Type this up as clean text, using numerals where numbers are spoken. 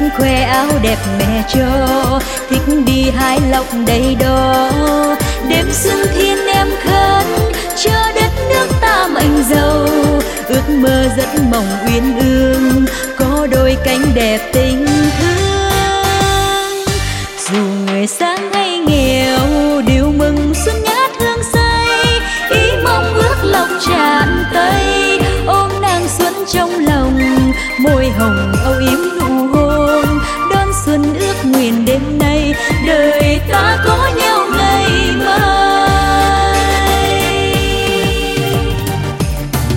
khoe áo đẹp mẹ cho, thích đi hái lộc đầy đo. Đêm xuân thiên em khấn cho đất nước ta mạnh giàu, ước mơ rất mong uyên ương có đôi cánh đẹp tình thương. Dù người sáng hay nghèo đều mừng xuân ngát hương say, ý mong ước lộc tràn tay ôm nàng xuân trong lòng, môi hồng âu yếm nụ